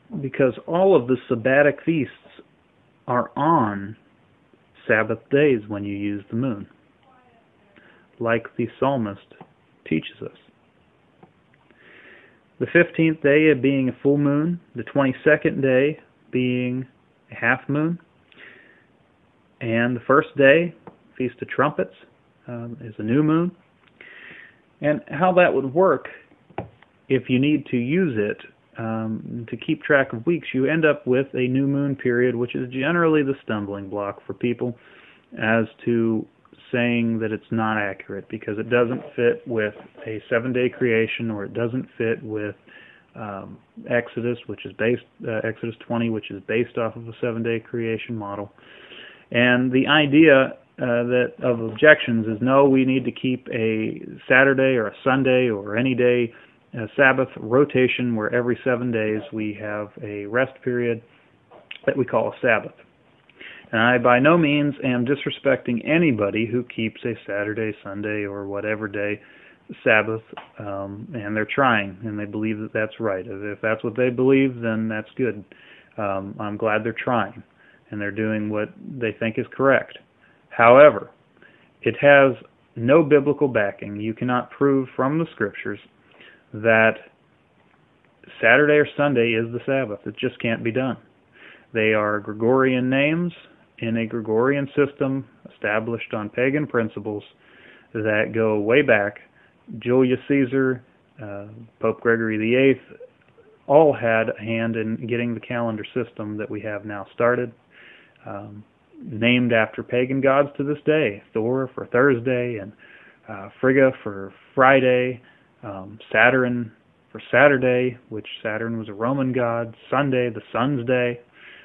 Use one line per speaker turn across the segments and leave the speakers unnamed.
because all of the sabbatic feasts are on Sabbath days when you use the moon, like the psalmist teaches us. The 15th day being a full moon, the 22nd day being a half moon, and the first day, Feast of Trumpets, is a new moon. And how that would work, if you need to use it to keep track of weeks, you end up with a new moon period, which is generally the stumbling block for people as to saying that it's not accurate, because it doesn't fit with a 7-day creation, or it doesn't fit with Exodus, which is based Exodus 20, which is based off of a 7-day creation model. And the idea of objections is, no, we need to keep a Saturday or a Sunday or any day Sabbath rotation where every 7 days we have a rest period that we call a Sabbath. And I by no means am disrespecting anybody who keeps a Saturday, Sunday, or whatever day Sabbath, and they're trying, and they believe that that's right. If that's what they believe, then that's good. I'm glad they're trying, and they're doing what they think is correct. However, it has no biblical backing. You cannot prove from the Scriptures that Saturday or Sunday is the Sabbath. It just can't be done. They are Gregorian names in a Gregorian system established on pagan principles that go way back. Julius Caesar, Pope Gregory VIII, all had a hand in getting the calendar system that we have now started, named after pagan gods to this day. Thor for Thursday, and Frigga for Friday, Saturn for Saturday, which Saturn was a Roman god, Sunday, the sun's day,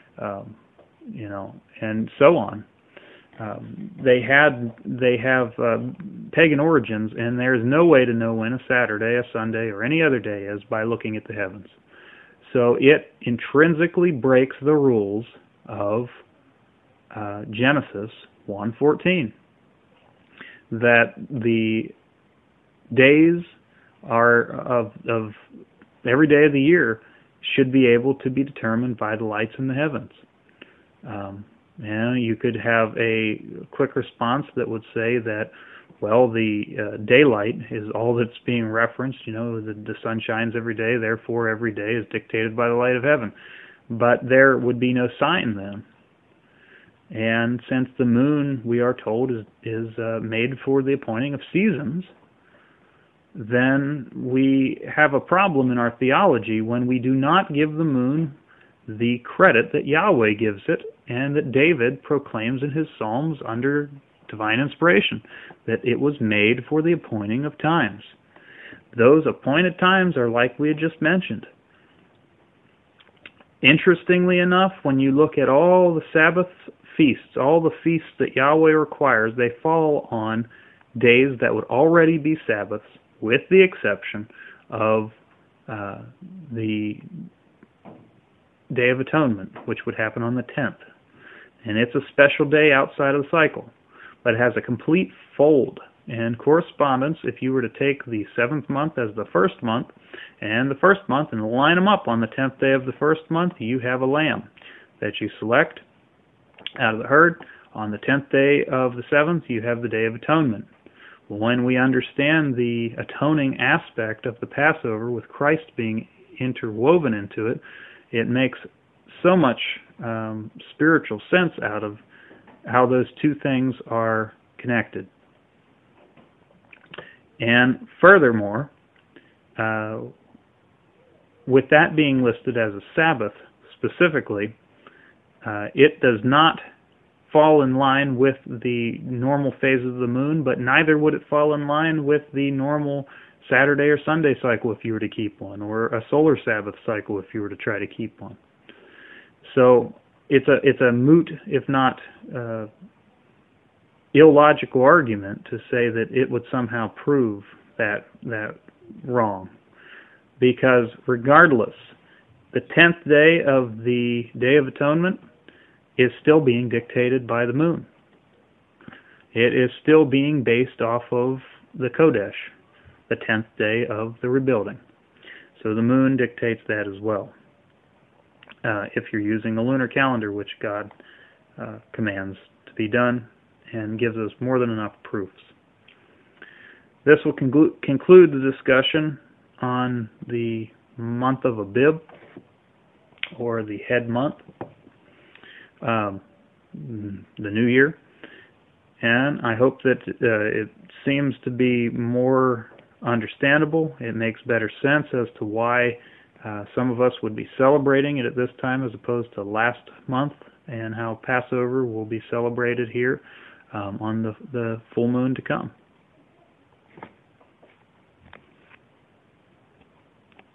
and so on. They have pagan origins, and there's no way to know when a Saturday, a Sunday, or any other day is by looking at the heavens. So it intrinsically breaks the rules of Genesis 1:14, that the days are of every day of the year should be able to be determined by the lights in the heavens. You could have a quick response that would say that, well, the daylight is all that's being referenced. The sun shines every day, therefore every day is dictated by the light of heaven. But there would be no sign then. And since the moon, we are told, is made for the appointing of seasons, then we have a problem in our theology when we do not give the moon the credit that Yahweh gives it, and that David proclaims in his Psalms under divine inspiration, that it was made for the appointing of times. Those appointed times are like we had just mentioned. Interestingly enough, when you look at all the Sabbath feasts, all the feasts that Yahweh requires, they fall on days that would already be Sabbaths, with the exception of the Day of Atonement, which would happen on the 10th. And it's a special day outside of the cycle, but it has a complete fold and correspondence. If you were to take the 7th month as the first month, and the first month, and line them up on the 10th day of the first month, you have a lamb that you select out of the herd. On the 10th day of the 7th, you have the Day of Atonement. When we understand the atoning aspect of the Passover, with Christ being interwoven into it, it makes so much spiritual sense out of how those two things are connected. And furthermore, with that being listed as a Sabbath specifically, it does not fall in line with the normal phases of the moon, but neither would it fall in line with the normal Saturday or Sunday cycle if you were to keep one, or a solar Sabbath cycle if you were to try to keep one. So it's a moot, if not illogical argument to say that it would somehow prove that wrong. Because regardless, the 10th day of the Day of Atonement is still being dictated by the moon. It is still being based off of the Kodesh, the 10th day of the rebuilding. So the moon dictates that as well. if you're using the lunar calendar, which God commands to be done and gives us more than enough proofs. This will conclude the discussion on the month of Abib, or the head month, the new year. And I hope that it seems to be more understandable. It makes better sense as to why some of us would be celebrating it at this time as opposed to last month, and how Passover will be celebrated here on the full moon to come.